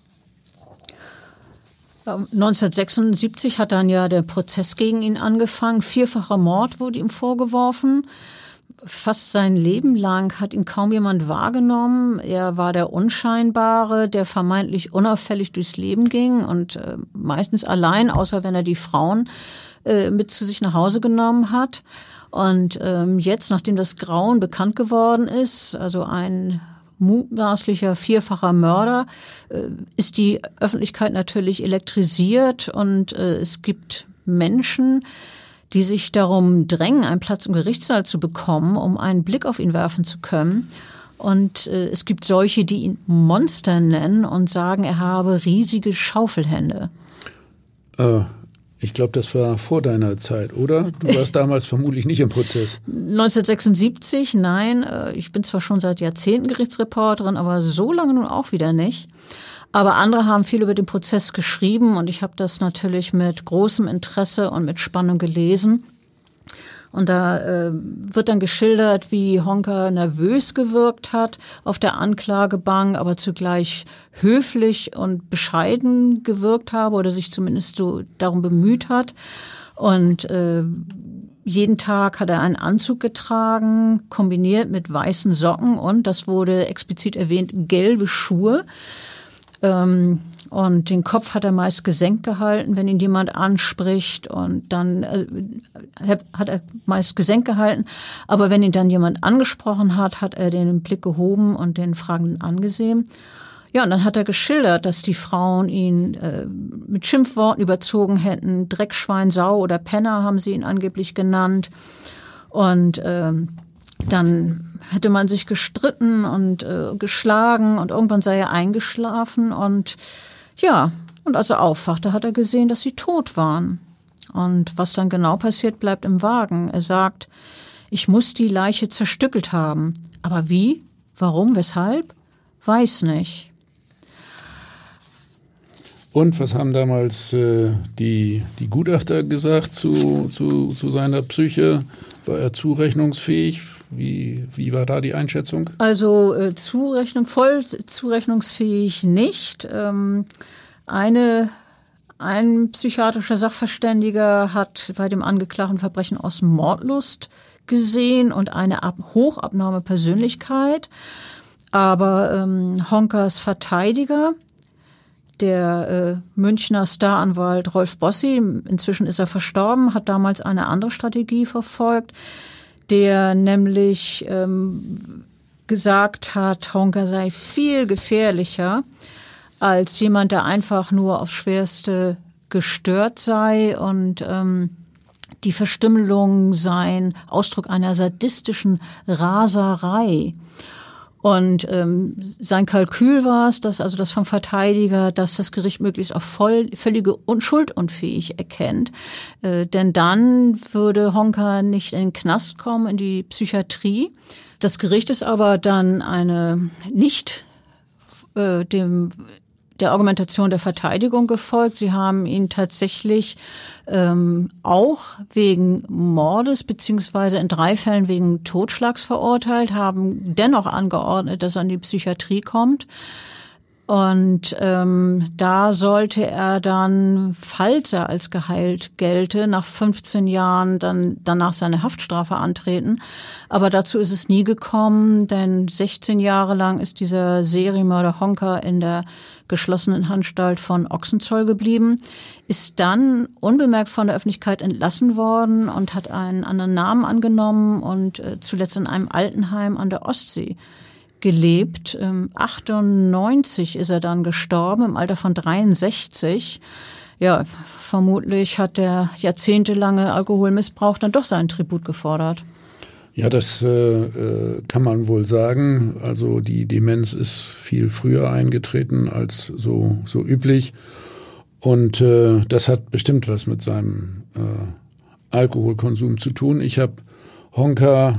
1976 hat dann ja der Prozess gegen ihn angefangen. 4-facher Mord wurde ihm vorgeworfen. Fast sein Leben lang hat ihn kaum jemand wahrgenommen. Er war der Unscheinbare, der vermeintlich unauffällig durchs Leben ging und meistens allein, außer wenn er die Frauen mit zu sich nach Hause genommen hat. Und jetzt, nachdem das Grauen bekannt geworden ist, also ein mutmaßlicher 4-facher Mörder, ist die Öffentlichkeit natürlich elektrisiert und es gibt Menschen, die sich darum drängen, einen Platz im Gerichtssaal zu bekommen, um einen Blick auf ihn werfen zu können. Und es gibt solche, die ihn Monster nennen und sagen, er habe riesige Schaufelhände. Ich glaube, das war vor deiner Zeit, oder? Du warst damals vermutlich nicht im Prozess. 1976, nein. Ich bin zwar schon seit Jahrzehnten Gerichtsreporterin, aber so lange nun auch wieder nicht. Aber andere haben viel über den Prozess geschrieben und ich habe das natürlich mit großem Interesse und mit Spannung gelesen. Und da wird dann geschildert, wie Honka nervös gewirkt hat auf der Anklagebank, aber zugleich höflich und bescheiden gewirkt habe oder sich zumindest so darum bemüht hat. Und jeden Tag hat er einen Anzug getragen, kombiniert mit weißen Socken und, das wurde explizit erwähnt, gelbe Schuhe. Und den Kopf hat er meist gesenkt gehalten, wenn ihn jemand anspricht. Und dann hat er meist gesenkt gehalten. Aber wenn ihn dann jemand angesprochen hat, hat er den Blick gehoben und den Fragenden angesehen. Ja, und dann hat er geschildert, dass die Frauen ihn mit Schimpfworten überzogen hätten. Dreckschwein, Sau oder Penner haben sie ihn angeblich genannt. Und dann hätte man sich gestritten und geschlagen und irgendwann sei er eingeschlafen und ja, und als er aufwachte, hat er gesehen, dass sie tot waren. Und was dann genau passiert, bleibt im Wagen. Er sagt, ich muss die Leiche zerstückelt haben. Aber wie? Warum? Weshalb? Weiß nicht. Und was haben damals die Gutachter gesagt zu seiner Psyche? War er zurechnungsfähig? Wie war da die Einschätzung? Also voll zurechnungsfähig nicht. Ein psychiatrischer Sachverständiger hat bei dem angeklagten Verbrechen aus Mordlust gesehen und eine hochabnorme Persönlichkeit. Aber Honkers Verteidiger, der Münchner Staranwalt Rolf Bossi, inzwischen ist er verstorben, hat damals eine andere Strategie verfolgt, der nämlich gesagt hat, Honka sei viel gefährlicher als jemand, der einfach nur aufs Schwerste gestört sei und die Verstümmelung seien Ausdruck einer sadistischen Raserei. Und sein Kalkül war es, dass also das vom Verteidiger, dass das Gericht möglichst auf völlige Schuldunfähig erkennt. Denn dann würde Honka nicht in den Knast kommen, in die Psychiatrie. Das Gericht ist aber dann nicht der Argumentation der Verteidigung gefolgt. Sie haben ihn tatsächlich auch wegen Mordes beziehungsweise in 3 Fällen wegen Totschlags verurteilt, haben dennoch angeordnet, dass er in die Psychiatrie kommt. Und da sollte er dann, falls er als geheilt gelte, nach 15 Jahren dann danach seine Haftstrafe antreten. Aber dazu ist es nie gekommen, denn 16 Jahre lang ist dieser Serienmörder Honka in der geschlossenen Anstalt von Ochsenzoll geblieben, ist dann unbemerkt von der Öffentlichkeit entlassen worden und hat einen anderen Namen angenommen und zuletzt in einem Altenheim an der Ostsee gelebt. 98 ist er dann gestorben, im Alter von 63. Ja, vermutlich hat der jahrzehntelange Alkoholmissbrauch dann doch seinen Tribut gefordert. Ja, das kann man wohl sagen. Also die Demenz ist viel früher eingetreten als so üblich. Und das hat bestimmt was mit seinem Alkoholkonsum zu tun. Ich habe Honka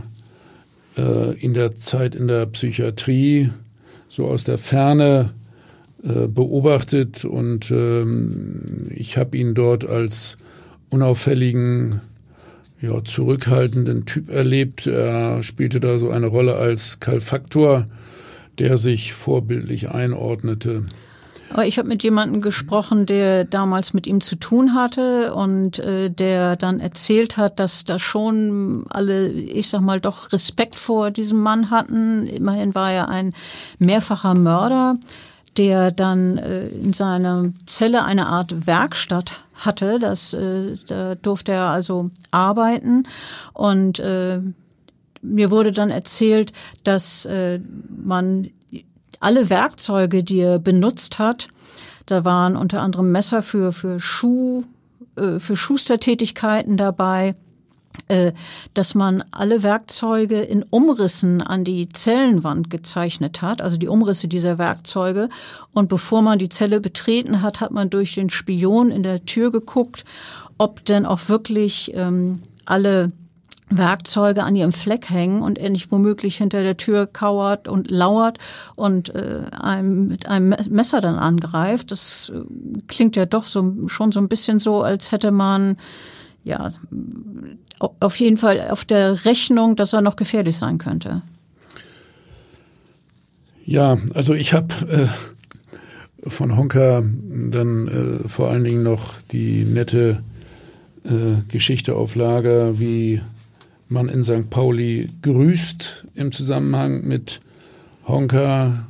in der Zeit in der Psychiatrie so aus der Ferne beobachtet und ich habe ihn dort als unauffälligen, zurückhaltenden Typ erlebt. Er spielte da so eine Rolle als Kalfaktor, der sich vorbildlich einordnete. Aber ich habe mit jemandem gesprochen, der damals mit ihm zu tun hatte und der dann erzählt hat, dass da schon alle, ich sag mal, doch Respekt vor diesem Mann hatten. Immerhin war er ein mehrfacher Mörder, der dann in seiner Zelle eine Art Werkstatt hatte. Da durfte er also arbeiten und mir wurde dann erzählt, dass man alle Werkzeuge, die er benutzt hat, da waren unter anderem Messer für Schustertätigkeiten dabei, dass man alle Werkzeuge in Umrissen an die Zellenwand gezeichnet hat, also die Umrisse dieser Werkzeuge. Und bevor man die Zelle betreten hat, hat man durch den Spion in der Tür geguckt, ob denn auch wirklich alle Werkzeuge an ihrem Fleck hängen und er nicht womöglich hinter der Tür kauert und lauert und einem mit einem Messer dann angreift. Das klingt ja doch schon so ein bisschen so, als hätte man auf jeden Fall auf der Rechnung, dass er noch gefährlich sein könnte. Ja, also ich habe von Honka dann vor allen Dingen noch die nette Geschichte auf Lager, wie man in St. Pauli grüßt im Zusammenhang mit Honka.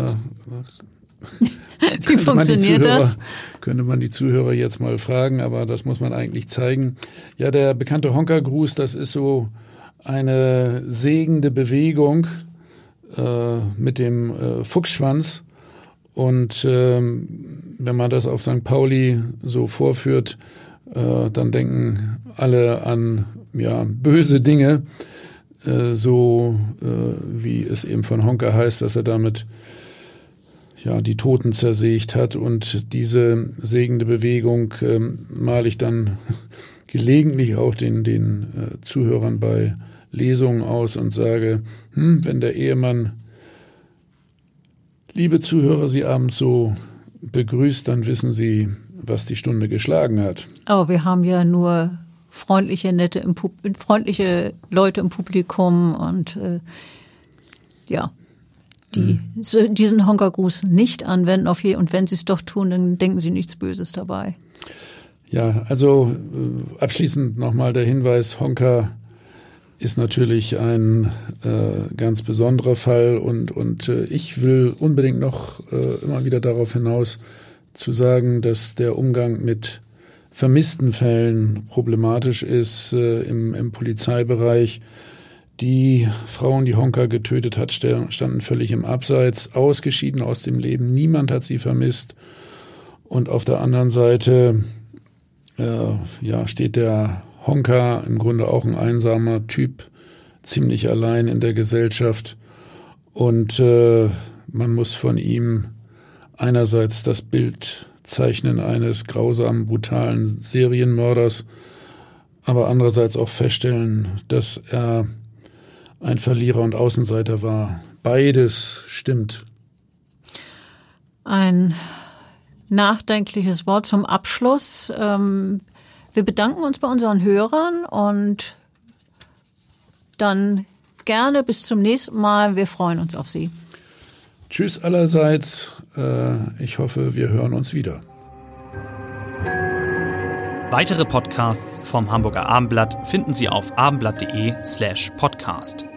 Wie funktioniert das? Könnte man die Zuhörer jetzt mal fragen, aber das muss man eigentlich zeigen. Ja, der bekannte Honka-Gruß, das ist so eine segende Bewegung mit dem Fuchsschwanz. Und wenn man das auf St. Pauli so vorführt, dann denken alle an böse Dinge, wie es eben von Honka heißt, dass er damit die Toten zersägt hat. Und diese segende Bewegung male ich dann gelegentlich auch den Zuhörern bei Lesungen aus und sage, wenn der Ehemann, liebe Zuhörer, Sie abends so begrüßt, dann wissen Sie, was die Stunde geschlagen hat. Aber wir haben ja nur freundliche Leute im Publikum und die diesen Honka-Gruß nicht anwenden und wenn sie es doch tun, dann denken sie nichts Böses dabei. Ja, also abschließend nochmal der Hinweis, Honka ist natürlich ein ganz besonderer Fall und ich will unbedingt noch immer wieder darauf hinaus zu sagen, dass der Umgang mit vermissten Fällen problematisch ist im Polizeibereich. Die Frauen, die Honka getötet hat, standen völlig im Abseits, ausgeschieden aus dem Leben. Niemand hat sie vermisst. Und auf der anderen Seite steht der Honka, im Grunde auch ein einsamer Typ, ziemlich allein in der Gesellschaft. Und man muss von ihm einerseits das Bild zeichnen eines grausamen, brutalen Serienmörders, aber andererseits auch feststellen, dass er ein Verlierer und Außenseiter war. Beides stimmt. Ein nachdenkliches Wort zum Abschluss. Wir bedanken uns bei unseren Hörern und dann gerne bis zum nächsten Mal. Wir freuen uns auf Sie. Tschüss allerseits. Ich hoffe, wir hören uns wieder. Weitere Podcasts vom Hamburger Abendblatt finden Sie auf abendblatt.de/podcast.